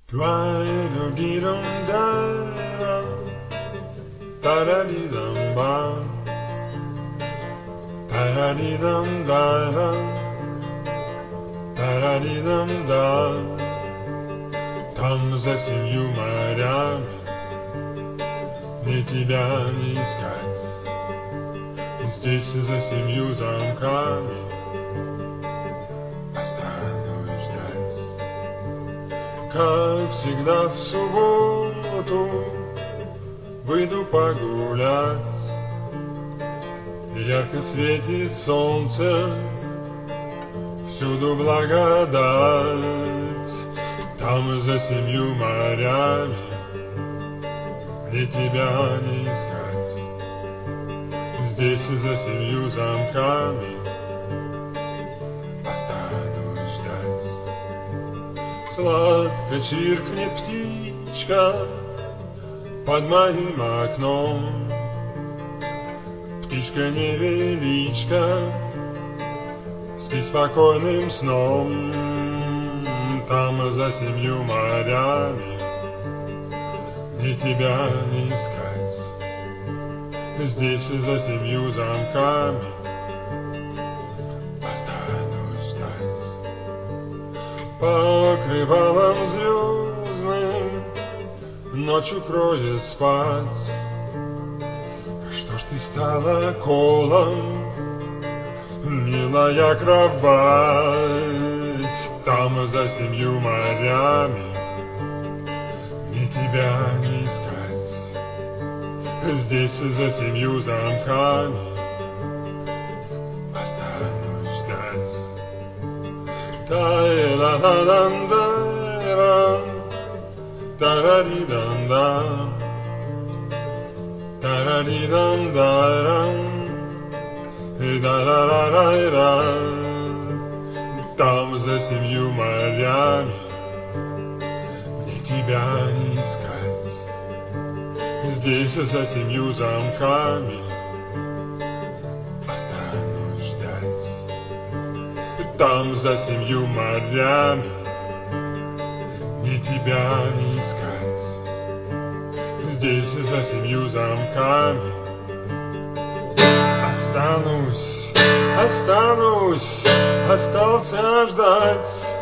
Там за 7 морями мне тебя не искать. Здесь за 7 замками останусь ждать. Как всегда в субботу выйду погулять. Ярко светит солнце, всюду благодать. Там за 7 морями мне тебя не искать. Здесь за 7 замками останусь ждать. Сладко чиркнет птичка под моим окном. Птичка невеличка, спи спокойным сном. Там за 7 морями мне тебя не искать. Здесь за 7 замками останусь ждать. Покрывалом звездным ночью кроет спать. Что ж ты стала колом, милая кровать? Там за 7 морями мне тебя не искать. Здесь за 7 замками останусь ждать. Та-ла-ла-ла-ла-ла, та-ра-ри-ла-ла, та-ра-ри-ла-ла, да-ла-ла-ла-ла. Там за 7 морями мне тебя не искать. Здесь за 7 замками останусь ждать. Там за 7 морями мне тебя не искать. Здесь за 7 замками останусь, остался ждать.